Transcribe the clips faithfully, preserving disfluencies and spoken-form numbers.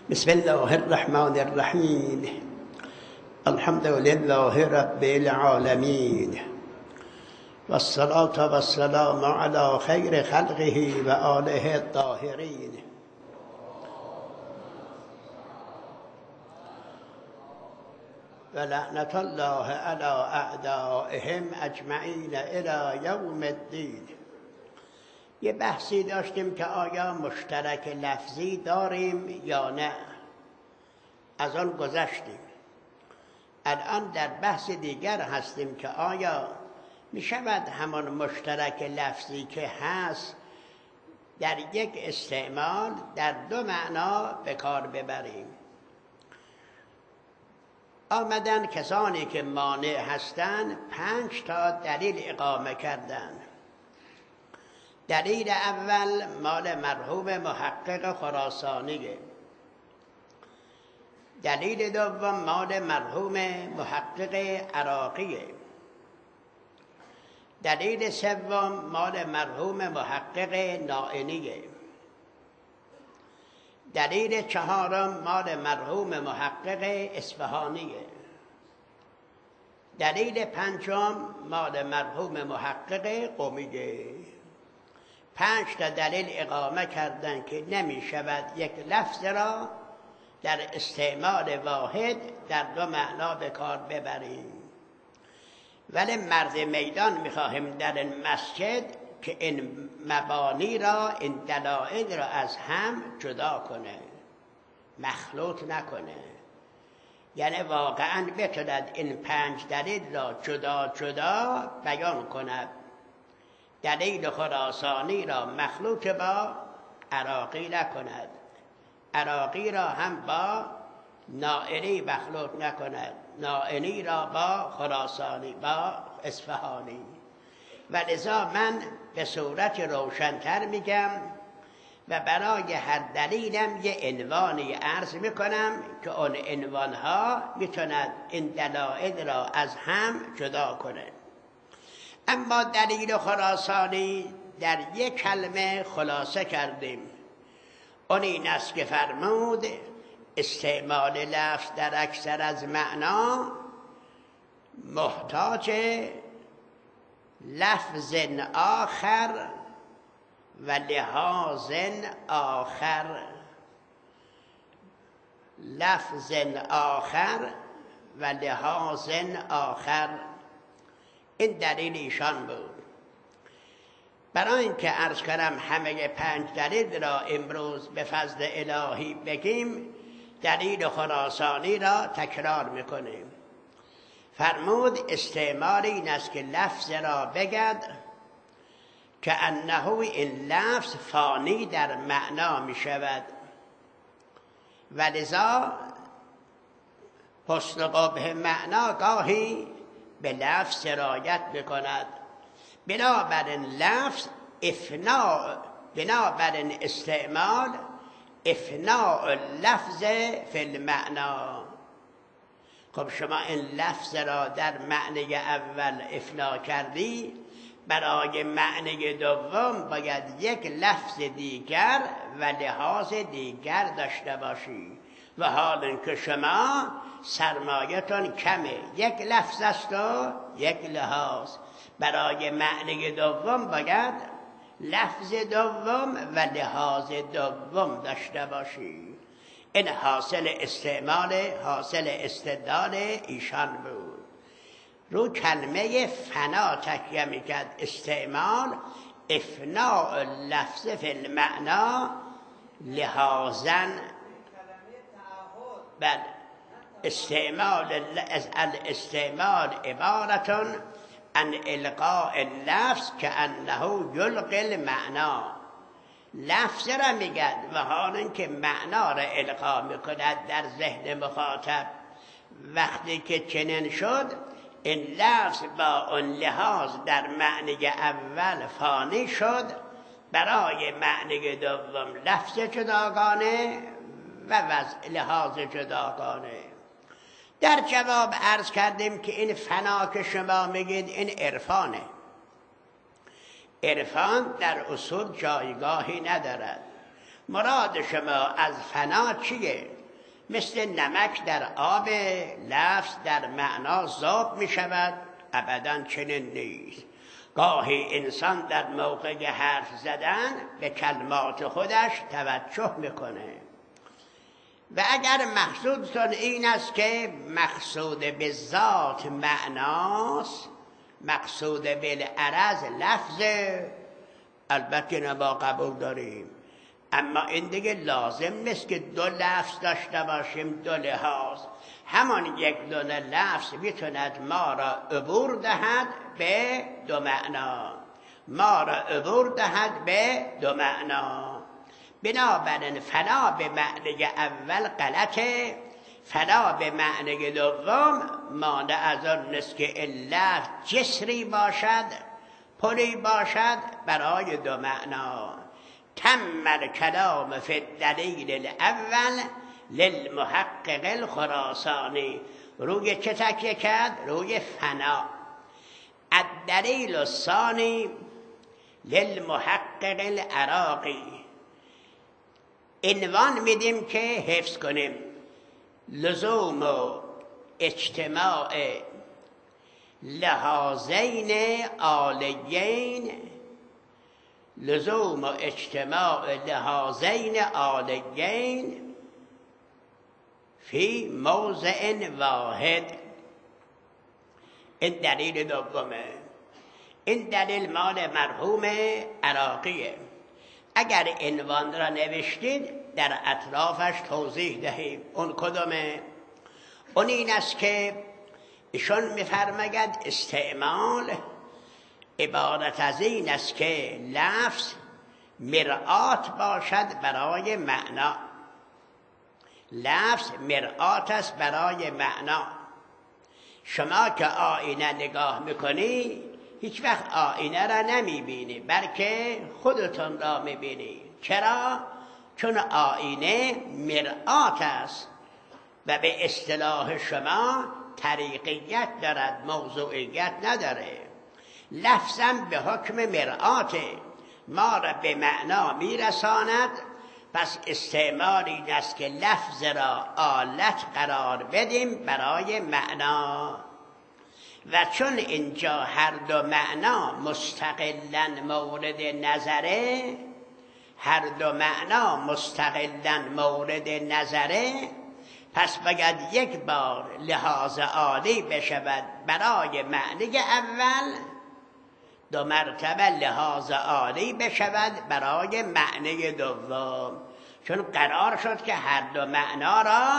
بسم الله الرحمن الرحیم. الحمد لله رب العالمین و الصلاة و السلام علی خیر خلقه و آله الطاهرین. و لعنت الله علی اعدائهم اجمعین الی یوم الدین. یه بحثی داشتیم که آیا مشترک لفظی داریم یا نه، از آن گذشتیم. الان در بحث دیگر هستیم که آیا می شود همان مشترک لفظی که هست در یک استعمال در دو معنا به کار ببریم. آمدن کسانی که مانع هستند پنج تا دلیل اقامه کردند. دلیل اول مال مرحوم محقق خراسانیه. دلیل دوم مال مرحوم محقق عراقیه. دلیل سوم مال مرحوم محقق نائینیه. دلیل چهارم مال مرحوم محقق اصفهانیه. دلیل پنجم مال مرحوم محقق قمیه. پنج تا دلیل اقامه کردن که نمی شود یک لفظ را در استعمال واحد در دو معنا به کار ببریم. ولی مرد میدان میخواهیم در این مسجد که این مبانی را، این دلائل را از هم جدا کنه، مخلوط نکنه. یعنی واقعا بتواند این پنج دلیل را جدا جدا بیان کند. دلیل خراسانی را مخلوط با عراقی نکند، عراقی را هم با نائینی مخلوط نکند، نائینی را با خراسانی، با اصفهانی. و لذا من به صورت روشن‌تر میگم و برای هر دلیلم یه عنوانی عرض میکنم که اون عنوانها میتوند این دلائل را از هم جدا کنه. اما دلیل خراسانی در یک کلمه خلاصه کردیم. اون این است که فرمود استعمال لفظ در اکثر از معنا محتاج لفظ آخر و لحاظ آخر، لفظ آخر و لحاظ آخر. این دلیل ایشان بود. برای اینکه عرض کردم همه پنج دلیل را امروز به فضل الهی بگیم، دلیل خراسانی را تکرار میکنیم. فرمود استعمال این است که لفظ را بگد که انه این لفظ فانی در معنا می شود و لذا حسن قبح معنا گاهی به لفظ سرایت بکند. بنابراین لفظ افناء، بنابراین استعمال افناء لفظ فی المعنا. خب شما این لفظ را در معنی اول افنا کردی، برای معنی دوم باید یک لفظ دیگر و لحاظ دیگر داشته باشی. و حال اینکه شما سرمایه‌تون کمه، یک لفظ است و یک لحاظ، برای معنی دوم باید لفظ دوم و لحاظ دوم داشته باشی. این حاصل استعمال، حاصل استدلال ایشان بود. رو کلمه فنا تکیه میکرد استعمال افناء لفظ فی المعنا لحاظا. بل استعمال الاستعمال عبارتون عن القاء اللفظ که انه یلقی المعنا. لفظ را میگد و حال اینکه معنا را القا میکند در ذهن مخاطب. وقتی که چنین شد این لفظ با اون لحاظ در معنی اول فانی شد، برای معنی دوم لفظ جداگانه و وضع لحاظ جداگانه. در جواب عرض کردیم که این فنا که شما میگید این عرفانه. عرفان در اصول جایگاهی ندارد. مراد شما از فنا چیه؟ مثل نمک در آب، لفظ در معنا ذاب می شود؟ ابداً چنین نیست. گاهی انسان در موقع حرف زدن به کلمات خودش توجه میکنه و اگر مقصودتون این است که مقصود به ذات معناست، مقصود بالعرض لفظه، البته نما قبول داریم، اما این دیگه لازم نیست که دو لفظ داشته باشیم، دو لحاظ. همان یک دونه لفظ میتوند ما را عبور دهد به دو معنا، ما را عبور دهد به دو معنا. بنابراین فنا به معنی اول غلطه، فنا به معنی دوم مانع از آن نیست که این لفظ جسری باشد، پلی باشد برای دو معنا. تم الکلام فی الدلیل الاول للمحقق الخراسانی. روی چه تکیه کرد؟ روی فنا. الدلیل الثانی للمحقق العراقی. عنوان میدیم که حفظ کنیم. لزوم و اجتماع لحاظین عالیین، لزوم و اجتماع لحاظین عالیین فی موضع واحد. این دلیل دومه. این دلیل مال مرحوم عراقیه. اگر عنوان را نوشتید در اطرافش توضیح دهیم. اون کدومه؟ اون این است که ایشون میفرماید استعمال عبارت از این است که لفظ مرآت باشد برای معنا. لفظ مرآت است برای معنا. شما که آینه نگاه میکنی هیچ وقت آینه را نمیبینی، بلکه خودتون را میبینی. چرا؟ چون آینه مرآت است و به اصطلاح شما طریقیت دارد، موضوعیت نداره. لفظم به حکم مرآت ما را به معنا میرساند. پس استعمال این است که لفظ را آلت قرار بدیم برای معنا. و چون اینجا هر دو معنا مستقلاً مورد نظره، هر دو معنا مستقلاً مورد نظره، پس باید یک بار لحاظ عالی بشود برای معنی اول، دو مرتبه لحاظ عالی بشود برای معنی دوم. چون قرار شد که هر دو معنا را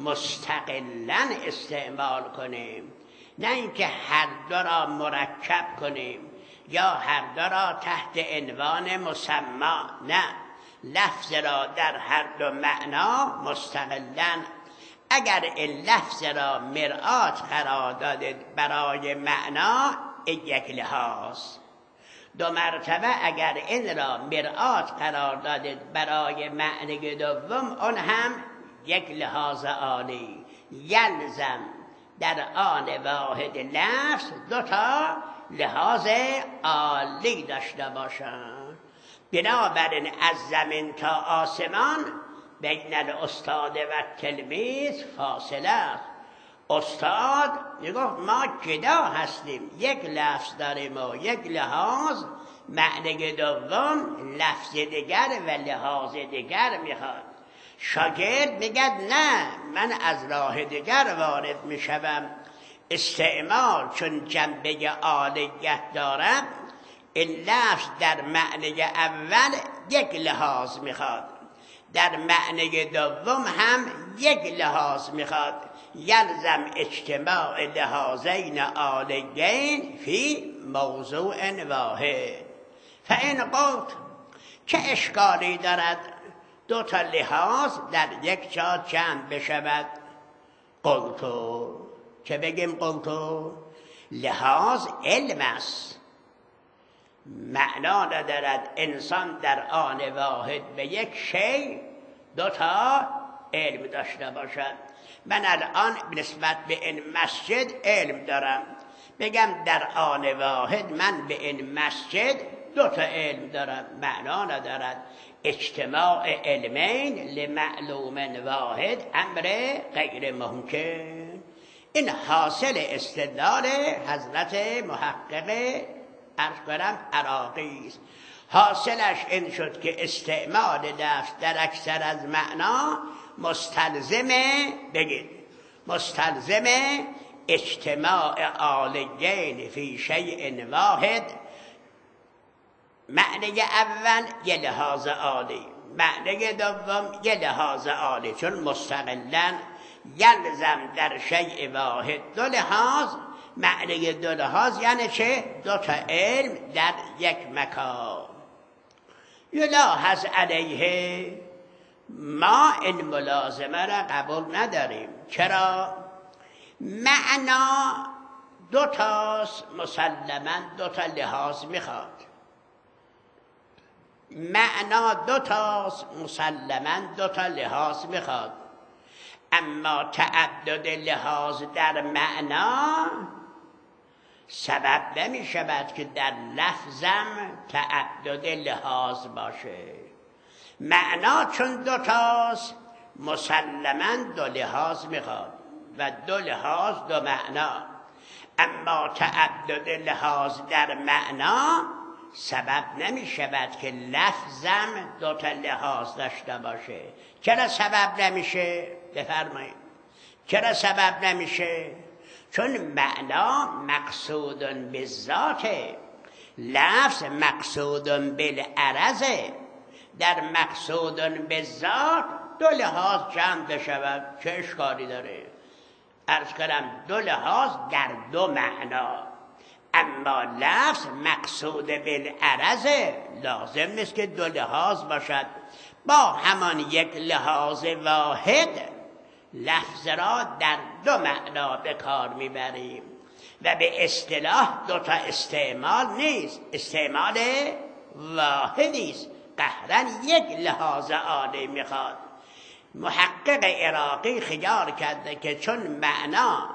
مستقلاً استعمال کنیم، نه اینکه هر دو را مرکب کنیم یا هر دو را تحت عنوان مسما. نه، لفظ را در هر دو معنا مستقلاً. اگر این لفظ را مرآت قرار دادید برای معنا، این یک لحاظ. دو مرتبه اگر این را مرآت قرار دادید برای معنی دوم، اون هم یک لحاظ عالی. یلزم در آن واحد لفظ دو تا لحاظ عالی داشته باشند. بنابراین از زمین تا آسمان بین الاستاد و تلمیذ فاصله است. استاد میگفت ما جدا هستیم، یک لفظ داریم و یک لحاظ. معنی دوم لفظ دیگر و لحاظ دیگر میخواد. شاگرد میگد نه، من از راه دیگر وارد میشوم. استعمال چون جنبه عالیت دارد، این لفظ در معنی اول یک لحاظ میخواد، در معنی دوم هم یک لحاظ میخواد. یلزم اجتماع لحاظین عالیین فی موضوع واحد. فإن قلت، چه اشکالی دارد دو تا لحاظ در یک جا جمع بشود؟ قلتو، چه بگیم قلتو؟ لحاظ علم است، معنا ندارد انسان در آن واحد به یک شی دو تا علم داشته باشد. من الان نسبت به این مسجد علم دارم، بگم در آن واحد من به این مسجد دو تا علم دارد، معنا ندارد. اجتماع علمین لمعلوم واحد امر غیر ممکن. این حاصل استدلال حضرت محقق عرض کنم عراقی است. حاصلش این شد که استعمال لفظ در اکثر از معنا مستلزمه بگید مستلزم اجتماع آلیین فی شیء واحد. معنی اول یه لحاظ عالی، معنی دوم یه لحاظ عالی، چون مستقلاً یلزم در شیء واحد دو لحاظ. معنی دو لحاظ یعنی چه؟ دو تا علم در یک مکان. یلاحظ علیه، ما این ملازمه را قبول نداریم. چرا؟ معنا دو تاست، مسلماً دو تا لحاظ میخواد. معنا دو تاست، مسلماً دو تا لحاظ میخواد. اما تعدد لحاظ در معنا سبب نمی شود که در لفظم تعدد لحاظ باشه. معنا چون دو تاست مسلماً دو لحاظ میخواد و دو لحاظ دو معنا. اما تعدد لحاظ در معنا سبب نمی شود که لفظم دو تا لحاظ داشته باشه. چرا سبب نمیشه؟ بفرمایید. چرا سبب نمیشه؟ چون معنا مقصود بالذات، لفظ مقصود بالعرض. در مقصود بالذات دو لحاظ جمع بشود، چه اشکالی داره؟ عرض کردم دو لحاظ در دو معنا. اما لفظ مقصود بالعرض لازم نیست که دو لحاظ باشد. با همان یک لحاظ واحد لفظ را در دو معنا به کار میبریم و به اصطلاح دو تا استعمال نیست، استعمال واحدی است. قهرن یک لحاظ عالی میخواد. محقق عراقی خیال کرده که چون معنا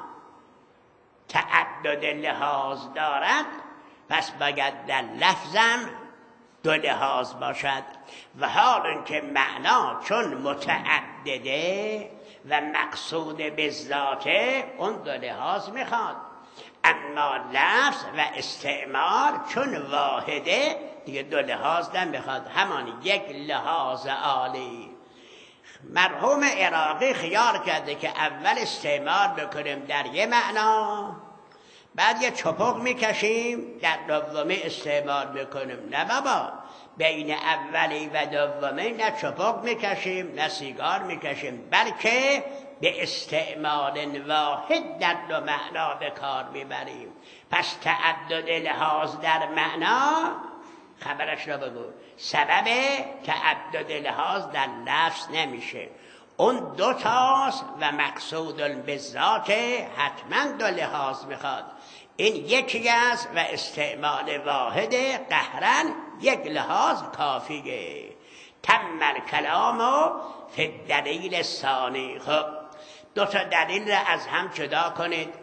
تعدد لحاظ دارد پس باید در لفظم دو لحاظ باشد. و حال اینکه معنا چون متعدده و مقصود به ذاته اون دو لحاظ میخواد. اما لفظ و استعمال چون واحده دیگه دو لحاظ نمیخواد، همان یک لحاظ عالی. مرحوم عراقی خیال کرده که اول استعمال بکنیم در یه معنا، بعد یه چپق میکشیم در دومی استعمال بکنیم. نه بابا، بین اولی و دومی نه چپق میکشیم نه سیگار میکشیم، بلکه به استعمال واحد در دو معنا به کار میبریم. پس تعدد لحاظ در معنا، خبرش را بگو، سبب تعدد لحاظ در لفظ نمیشه. اون دو تاست و مقصود به ذات حتما دو لحاظ میخواد. این یکی است و استعمال واحد قهرن یک لحاظ کافیه. تم الکلام فی الدلیل الثانی. خب دو تا دلیل را از هم جدا کنید.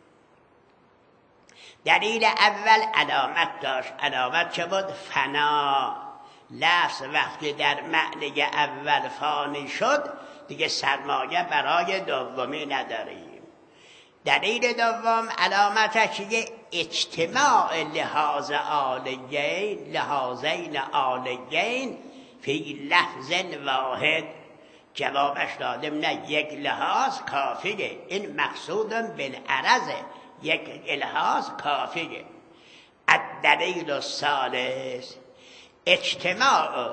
دلیل اول علامت داشت. علامت چه بود؟ فنا. لفظ وقتی در معنی اول فانی شد دیگه سرمایه برای دومی نداریم. دلیل دوم علامتش چیه؟ اجتماع لحاظ آلیین، لحاظین آلیین فی لفظ واحد. جوابش دادم نه، یک لحاظ کافیه. این مقصود بالعرض، یک لحاظ کافیه. الدلیل الثالث اجتماع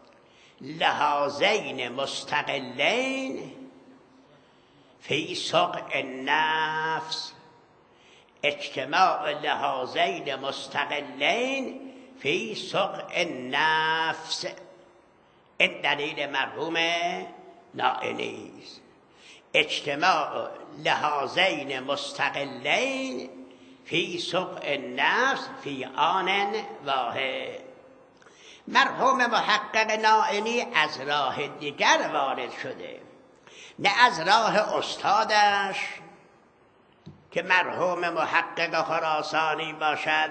لحاظین مستقلین فی سقع النفس. اجتماع لحاظین مستقلین فی سقع النفس. این دلیل مرحوم نائینی است. اجتماع لحاظین مستقلین فی سقع النفس فی آن واحد. مرحوم محقق نائینی از راه دیگر وارد شده، نه از راه استادش که مرحوم محقق خراسانی باشد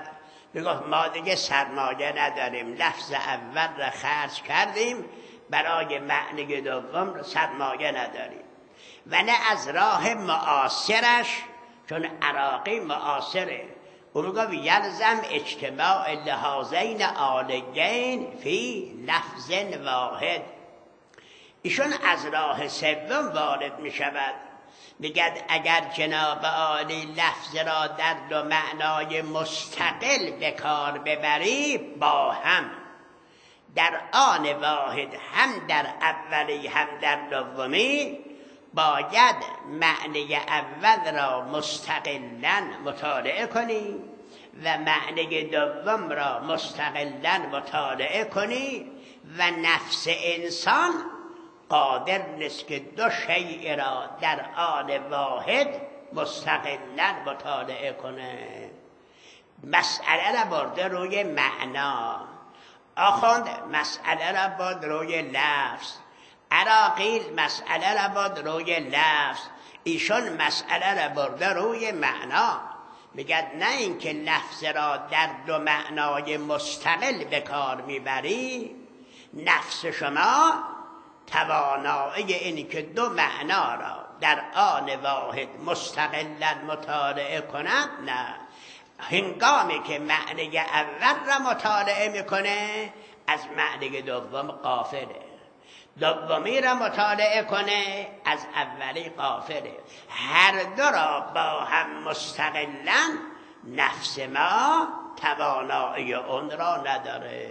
میگفت ما دیگه سرمایه نداریم، لفظ اول را خرج کردیم، برای معنی دوم سرمایه نداریم. و نه از راه معاصرش، چون عراقی معاصره، او میگفت یلزم اجتماع لحاظین عالین فی لفظ واحد. ایشون از راه سوم وارد می شود، میگد اگر جناب عالی لفظ را در دو معنای مستقل به کار ببری، با هم در آن واحد، هم در اولی هم در دومی، باید معنی اول را مستقلا مطالعه کنی و معنی دوم را مستقلا مطالعه کنی. و نفس انسان قادر نیست که دو شیء را در آن واحد مستقلا مطالعه کنه. مسئله را برده روی معنا، آخوند مسئله را برد روی لفظ، عراقی مسئله را برد روی لفظ، ایشون مسئله را برده روی معنا. میگد نه اینکه لفظ را در دو معنای مستقل به کار میبری، نفس شما توانایی اینی که دو معنا را در آن واحد مستقلا مطالعه کند نه. هنگامی که معنی اول را مطالعه میکنه، از معنی دوم غافله، دومی را مطالعه کنه، از اولی غافله. هر دو را با هم مستقلا نفس ما توانایی اون را نداره.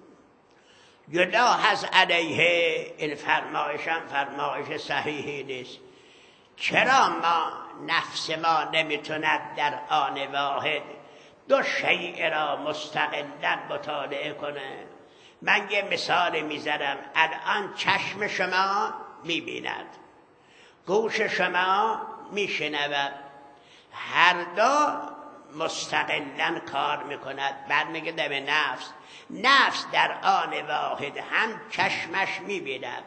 یلاحظ علیه، این فرمایشم فرمایش صحیحی نیست. چرا ما نفس ما نمیتوند در آن واحد دو شیء را مستقلا مطالعه کنه؟ من یه مثال میزنم. الان چشم شما میبیند، گوش شما میشنود، هر دو مستقلا کار میکند. برمیگرده به نفس. نفس در آن واحد هم چشمش میبیند،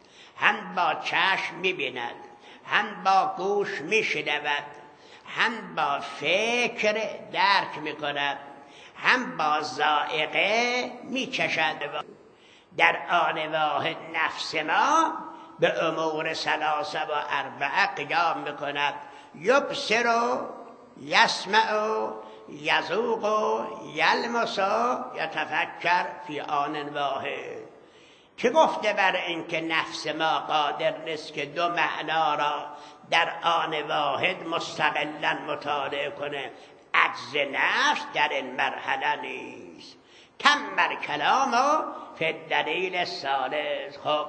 هم با چشم میبیند، هم با گوش میشنود، هم با فکر درک میکند، هم با ذائقه میچشد. در آن واحد نفس ما به امور ثلاثه و اربعه قیام میکند. یبصر و یسمع و یذوق و یلمس و یتفکر فی آن واحد. که گفته بر اینکه نفس ما قادر نیست که دو معنا را در آن واحد مستقلا مطالعه کنه. عجز نفس در این مرحله نیست. تم کلام و فی دلیل الثالث. خب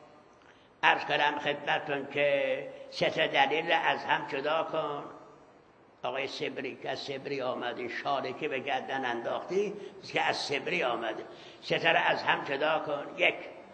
عرض کردم خدمتتون که سه تا دلیل از هم جدا کن. آقای صبری که از صبری آمده، شاله که به گردن انداختی که از صبری آمده، سه تا از هم جدا کن. یک،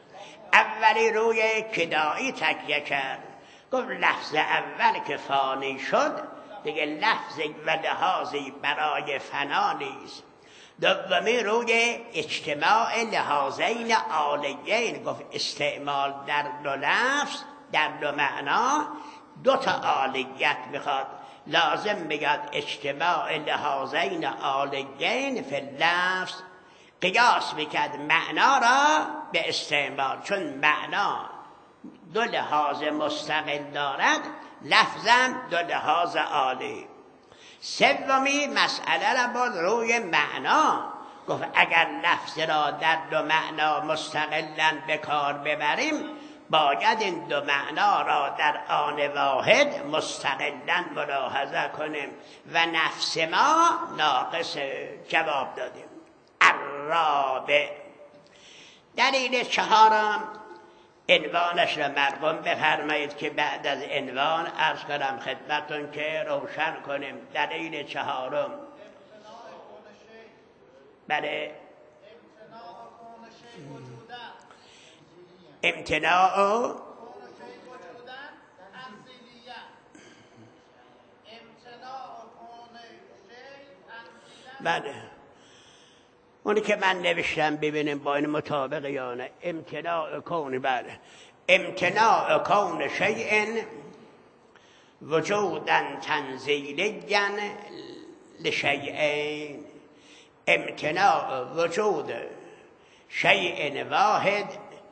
اولی روی کدایی تکیه کرد، گفت لفظ اول که فانی شد دیگه لفظ و لحاظی برای فنا نیست. دومی روی اجتماع لحاظین عالیین، گفت استعمال در دو لفظ در دو معنا دو تا عالیت میخواد. لازم بگد اجتماع لحاظین عالیین فی اللفظ. قیاس میکرد معنا را به استعمال، چون معنا دو لحاظ مستقل دارد، لفظم دو لحاظ عالی. سومی مسئله را بود روی معنا، گفت اگر لفظ را در دو معنا مستقلا به کار ببریم، باید این دو معنا را در آن واحد مستقلا ملاحظه کنیم و نفس ما ناقص. جواب دادیم. الرابع، دلیل چهارم، عنوانش را مرقوم بفرمایید که بعد از عنوان عرض کنم خدمتون که روشن کنیم. دلیل چهارم، بله، امتناع بله اونی که من نوشتم ببینیم با این مطابق یا نه. امتناع کون، بله، امتناع کون شیء وجودا تنزیلیا لشیئین. امتناع وجود شیء واحد،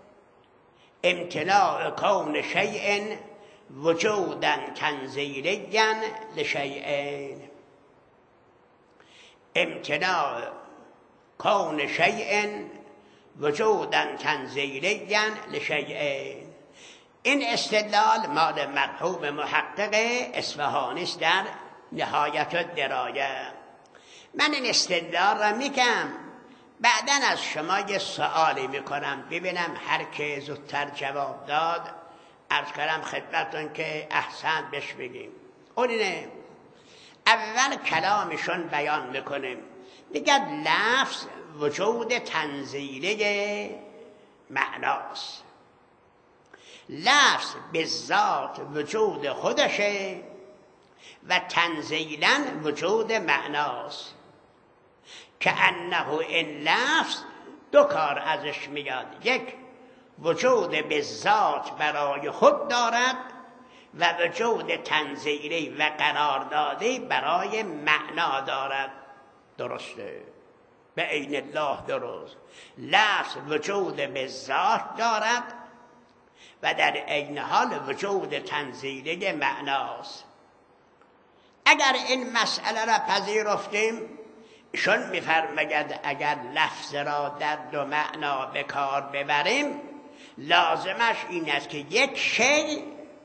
امتناع کون شیء وجودا تنزیلیا لشیئین. امتناع کون شیء وجودا تنزیلیا لشیئین. این استدلال مال مرحوم محقق اصفهانی است در نهایت الدرایه. من این استدلال را میگم، بعداً از شما یه سوالی میکنم ببینم هر که زودتر جواب داد عرض کردم خدمتتون که احسن بهش بگیم. اون اینه، اول کلامشون بیان میکنیم، میگه لفظ وجود تنزیلی معناست. لفظ به ذات وجود خودشه و تنزیلا وجود معناست، که انه این لفظ دو کار ازش میاد، یک وجود به ذات برای خود دارد و وجود تنزیلی و قراردادی برای معنا دارد. درسته، به عین الله درست. لفظ وجود به ذات دارد و در عین حال وجود تنزیلی معناست. اگر این مسئله را پذیرفتیم، ایشون میفرماید اگر لفظ را در دو معنا به کار ببریم، لازمش این است که یک شی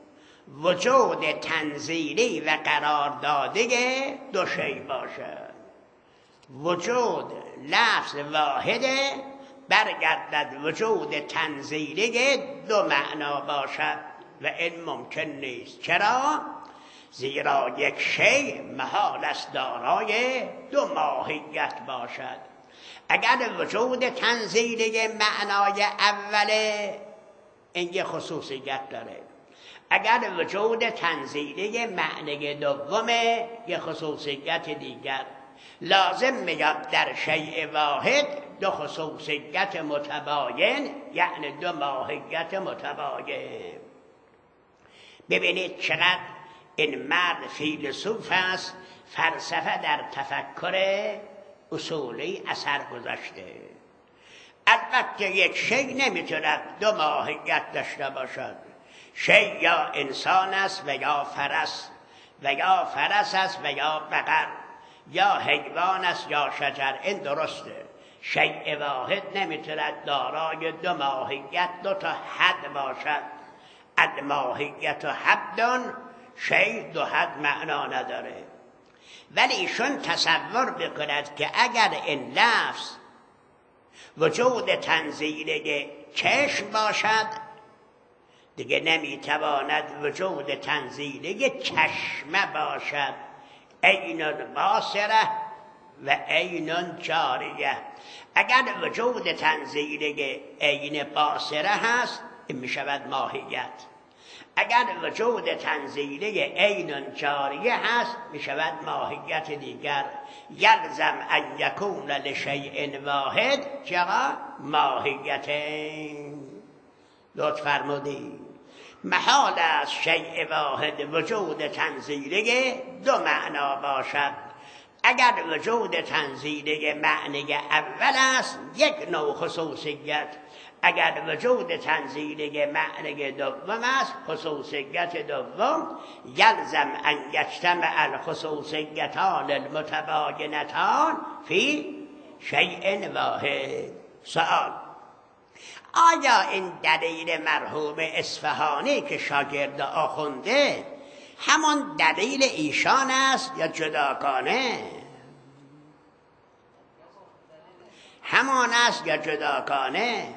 وجود تنزیلی و قراردادی دو شی باشد. وجود لفظ واحده برگردد وجود تنزیلی دو معنا باشد و این ممکن نیست. چرا؟ زیرا یک شی محال است دارای دو ماهیت باشد. اگر وجود تنزیلی معنای اوله، این یه خصوصیت داره. اگر وجود تنزیلی معنی دومه، یه خصوصیت دیگر. لازم میاد در شیء واحد دو خصوصیت متباین، یعنی دو ماهیت متباین. ببینید چقدر این مرد فیلسوف است، فلسفه در تفکر اصولی اثر گذاشته. البته یک شی نمیتواند دو ماهیت داشته باشد. شی یا انسان است و یا فرس، و یا فرس است و یا بقر، یا حیوان است یا شجر. این درسته. شیء واحد نمیتواند دارای دو ماهیت، دو تا حد باشد. الماهیت و حدن، شی دو حد معنا نداره. ولی ایشون تصور بکند که اگر این لفظ وجود تنزیلی چشم باشد، دیگه نمیتواند وجود تنزیلی چشمه باشد. عین باصره و عین جاریه. اگر وجود تنزیلی عین باصره هست، این میشود ماهیت. اگر وجود تنزیلی عین جاریه هست، میشود ماهیت دیگر. یلزم ان یکون لشیء واحد جرا ماهیتین. لطف فرمودید. محال است شیء واحد وجود تنزیلی دو معنا باشد. اگر وجود تنزیلی معنی اول است، یک نوع خصوصیت. اگر وجود تنزیلی معنی دوم است، خصوصیت دوم. یلزم ان یجتمع الخصوصیتان المتباینتان فی شیء واحد. سوال: آیا این دلیل مرحوم اصفهانی که شاگرد آخونده همان دلیل ایشان است یا جداگانه؟ همان است یا جداگانه؟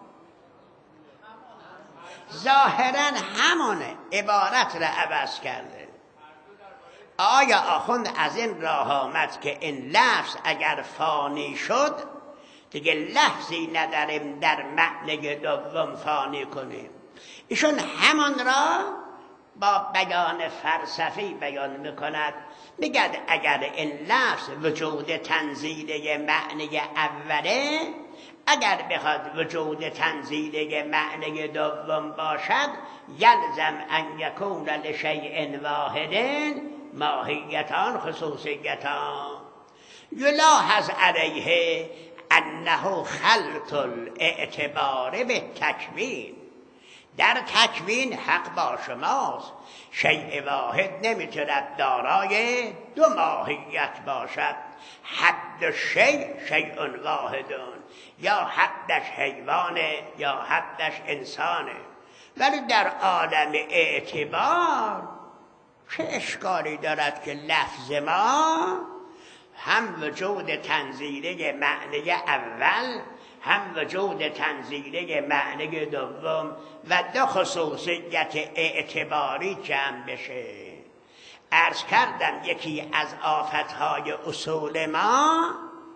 ظاهرا همانه، عبارت را عوض کرده. آیا آخوند از این راه آمد که این لفظ اگر فانی شد دیگه لفظی نداریم در معنی دوم فانی کنیم؟ ایشون همان را با بیان فلسفی بیان میکند. میگد اگر این لفظ وجود تنزیلی معنی اوله، اگر بخواد وجود تنزیلی معنی دوم باشد، یلزم ان یکون لشیء واحد ماهیتان خصوصیتان. یلاحظ علیه انه خلط الاعتبار به تکوین. در تکوین حق با شماست، شیء واحد نمیتواند دارای دو ماهیت باشد. حد شیء شیء واحدون، یا حدش حیوانه یا حدش انسانه. ولی در عالم اعتبار چه اشکالی دارد که لفظ ما هم وجود تنزیلی معنی اول، هم وجود تنزیلی معنی دوم و دو خصوصیت اعتباری جمع بشه. عرض کردم یکی از آفتهای اصول ما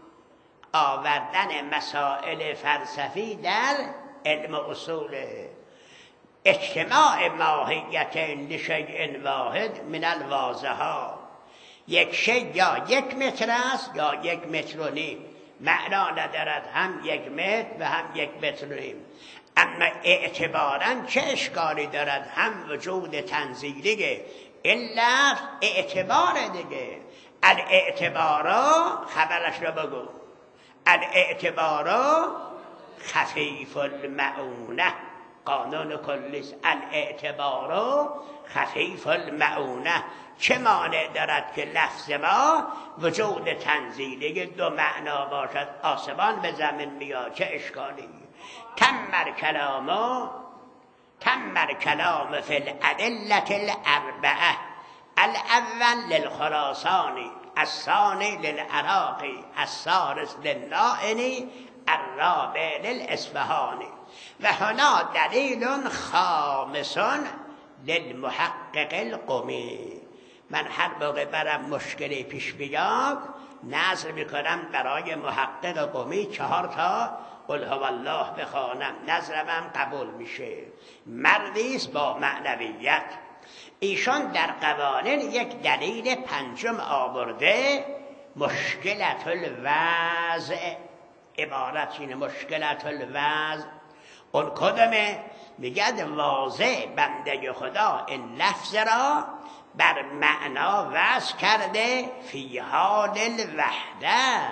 آوردن مسائل فلسفی در علم اصوله. اجتماع ماهیتین لشیء واحد من الواضحات. یک شیء یا یک متر است یا یک متر و نیم، معنا ندارد هم یک متر و هم یک متر و نیم. اما اعتباراً چه اشکالی دارد؟ هم وجود تنزیلیه، این لفظ اعتبار دیگه. الاعتبارا خبرش رو بگو. الاعتبارا خفیف المعونه، قانون کلیست. الاعتبارا خفیف المعونه. چه مانع دارد که لفظ ما وجود تنزیلی دو معنا باشد؟ آسمان به زمین میاد، چه اشکالی؟ تمر کلامو تمر کلام فی الادله الاربعه. الاول للخراسانی، الثانی للعراقی، الثالث للنائنی، الرابع للاصفهانی. و هنا دلیل خامس للمحقق القمی. من هر موقع برم مشکلی پیش بیاد نظر میکنم برای محقق قمی چهار تا قل هو الله بخوانم، نظرم قبول میشه. مردیست با معنویت. ایشان در قوانین یک دلیل پنجم آورده، مشکلت الوضع. عبارت اینه، مشکلت الوضع. اون کدومه؟ میگد واضح بنده خدا این لفظ را بر معنا وضع کرده فی حال الوحده.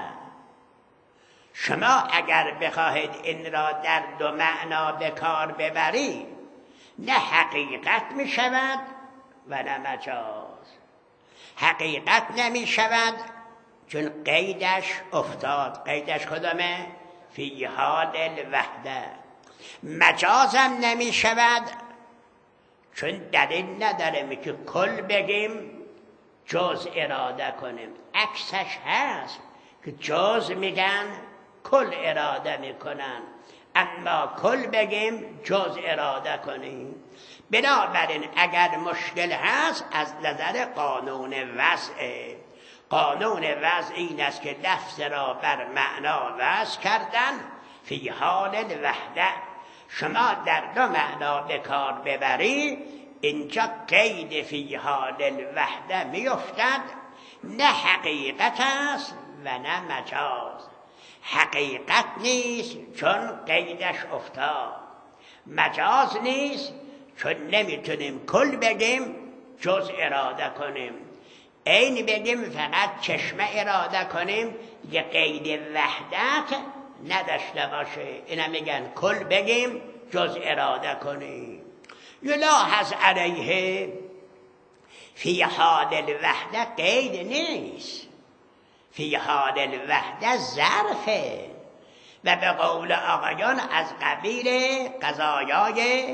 شما اگر بخواهید این را در دو معنا به کار ببرید، نه حقیقت می شود و نه مجاز. حقیقت نمی شود چون قیدش افتاد. قیدش کدامه؟ فی حال الوحده. مجازم نمی شود چون دلیل نداره می که کل بگیم جز اراده کنیم. عکسش هست که جز میگن کل اراده میکنن، اما کل بگیم جز اراده کنیم. بنابراین اگر مشکل هست از نظر قانون وضع. قانون وضع این است که لفظ را بر معنا وضع کردن فی حال الوحده. شما در دو معنا به کار ببری، اینجا قید فی حال الوحده میافتد. نه حقیقت است و نه مجاز. حقیقت نیست چون قیدش افتاد، مجاز نیست چون نمیتونیم کل بگیم جز اراده کنیم. این بگیم فقط چشمه اراده کنیم، یه قید وحدت نداشته باشه، اینا میگن کل بگیم جز اراده کنیم. یلاحظ علیه فی حال الوحده قید نیست، فی حال الوحده ظرفه و به قول آقایان از قبیل قضایای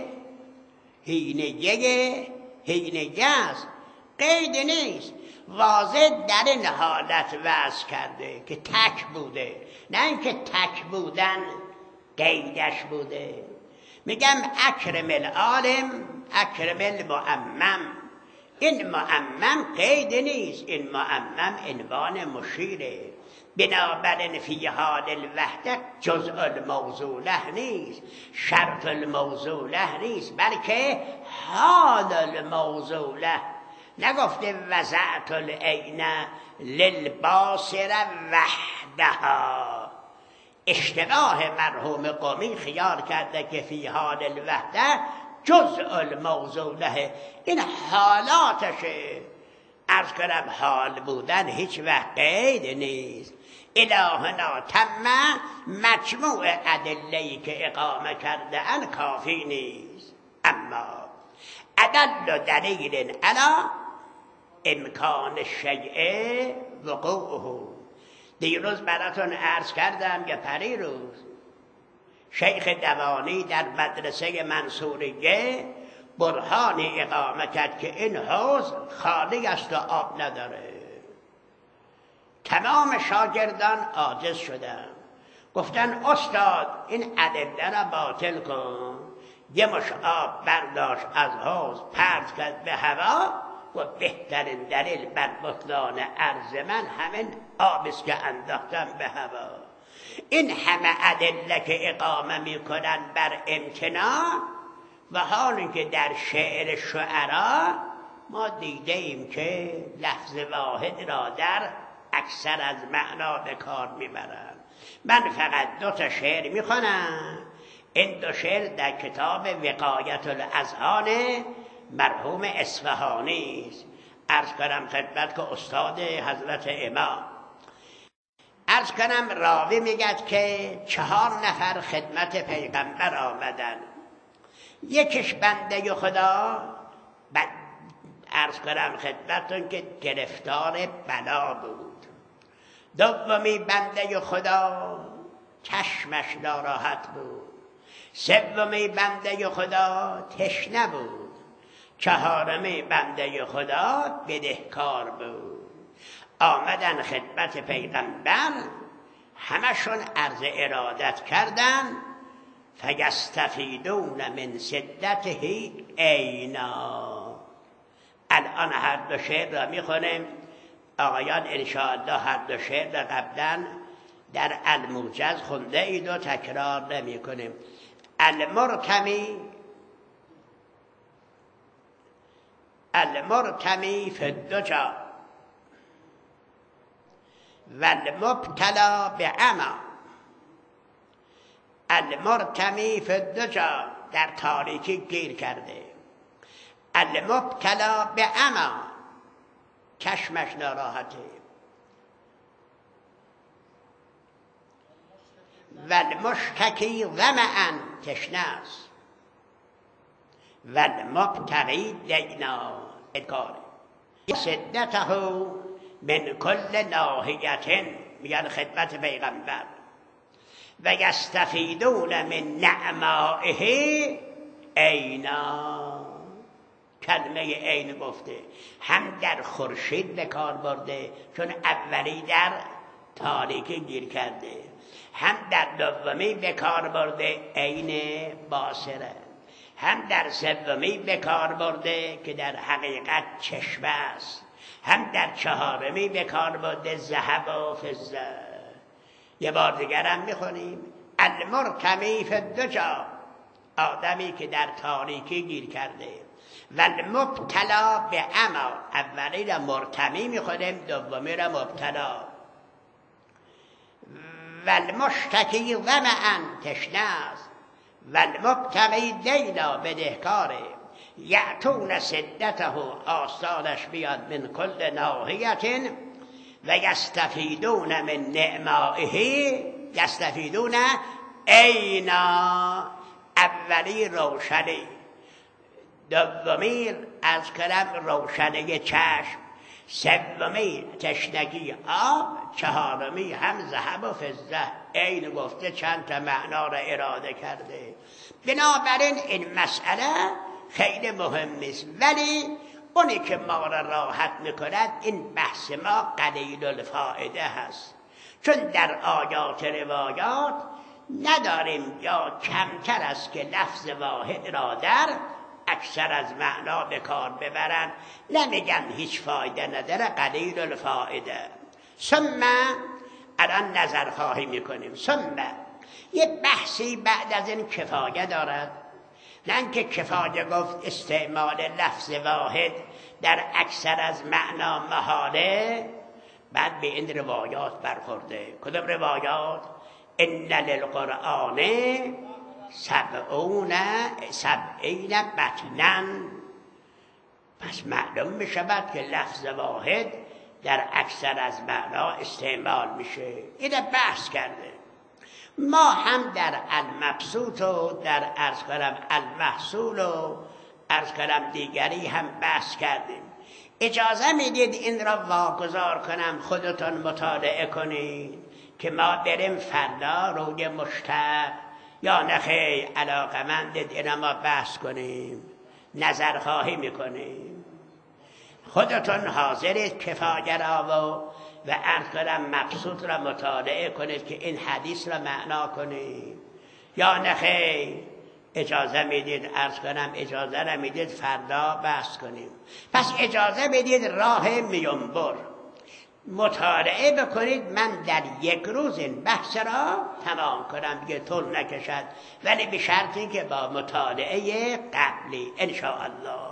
هینگه هینگه است. قید نیست، واضح در این حالت وضع کرده که تک بوده، نه اینکه تک بودن قیدش بوده. میگم اکرم العالم اکرم المعمم. این معمم قید نیست، این معمم عنوان مشیره. بنابراین فی حال الوحده جزء الموضوله نیست، شرط الموضوله نیست، بلکه حال الموضوله. نگفته وضعت العین للباصر وحدها. اشتباه مرحوم قمی خیال کرده که فی حال الوحده جزء الموضوله، این حالاتشه. عرض کنم حال بودن هیچ وقت قید نیست. الهنا تم مجموع ادله‌ای که اقامه کرده ان کافی نیست، اما ادل دلیل علی امکان شیء وقوعه. دیروز براتون عرض کردم که پریروز شیخ دوانی در مدرسه منصوریه برهانی اقامه کرد که این حوض خالی است و آب نداره. تمام شاگردان عاجز شدن، گفتن استاد این ادله را باطل کن. یه مش آب برداشت از حوض پرت کرد به هوا و بهترین دلیل بر بطلان عرض من همین آب است که انداختم به هوا. این همه ادله که اقامه میکنن بر امتناع و حالی که در شعر شعرا ما دیده ایم که لفظ واحد را در اکثر از معنا به کار میبرن. من فقط دو تا شعر میخونم. این دو شعر در کتاب وقایت الاذهان مرحوم اصفهانی است. عرض کنم خدمت که استاد حضرت امام. عرض کنم راوی میگد که چهار نفر خدمت پیغمبر آمدن. یکیش بنده خدا، بعد عرض کنم خدمتون که گرفتار بلا بود. دومی بنده خدا چشمش ناراحت بود. سومی بنده خدا تشنه بود. چهارمی بنده خدا بدهکار بود. آمدن خدمت پیغمبر، همشون عرض ارادت کردن. فیستفیدون من سدته عینا. الان هر دو شعر را میخونیم. آقایان انشاءالله هر دو شعر را قبلا در الموجز خونده اید و تکرار نمی کنیم. المرتمی المرتمی فی الدجا والمبتلا بعمی. المرتمی فی الدجا در تاریکی گیر کرده. المبتلا بعمی چشمش ناراحته. والمشتکی ظمأ تشنه است. والمبتغی دینا ادکاره. سدته من کل ناحیة میگن خدمت پیغمبر. و یستفیدون من نعمائه عینا. کلمه عین گفته، هم در خورشید به کار برده چون اولی در تاریکی گیر کرده، هم در دومی به کار برده عین باصره، هم در سومی به کار برده که در حقیقت چشمه است، هم در چهارمی به کار برده ذهب و فضه. یه بار دیگر هم میخونیم. المرتمی فی الدجا، آدمی که در تاریکی گیر کرده. و المبتلا بعمی، اولی را مرتمی میخونیم، دومی را مبتلا. و المشتکی ظمأ تشنه است. و المبتغی دینا بدهکاره. یأتون سدته آستانش بیاد من کل ناحیة و یستفیدون من نعمائه. یستفیدون عینا، اولی روشنی، دومی از کلم روشنی چشم، سومی تشنگی آب، چهارمی هم ذهب و فضه. عین گفته چند تا معنا را اراده کرده. بنابراین این مسئله خیلی مهم نیست، ولی اونی که ما را راحت میکند این بحث ما قلیل الفائده هست، چون در آیات روایات نداریم یا کمتر است که لفظ واحد را در اکثر از معنا به کار ببرن. نمیگن هیچ فایده نداره، قلیل الفائده. ثم الان نظر خواهی میکنیم. ثم یه بحثی بعد از این کفایه دارد، نه که کفایه گفت استعمال لفظ واحد در اکثر از معنا محاله. بعد به این روایات برخورده. کدام روایات؟ ان للقرآن سبعون سبعین بطنا. پس معلوم می شود که لفظ واحد در اکثر از معنا استعمال میشه. اینه بحث کرده. ما هم در المبسوط و در عرض کنم المحصول و عرض کنم دیگری هم بحث کردیم. اجازه میدید این را واگذار کنم خودتون مطالعه کنید که ما بریم فردا روی مشتق یا نخیر علاقمندید اینا ما بحث کنیم، نظرخواهی میکنیم. خودتون حاضرید کفایه را و و عرض کنم مقصود را مطالعه کنید که این حدیث را معنا کنید یا نخیر اجازه میدید عرض کنم اجازه را میدید فردا بحث کنیم. پس اجازه میدید راه میانبر مطالعه بکنید، من در یک روز این بحث را تمام کنم دیگه طول نکشد، ولی به شرطی که با مطالعه قبلی ان شاء الله.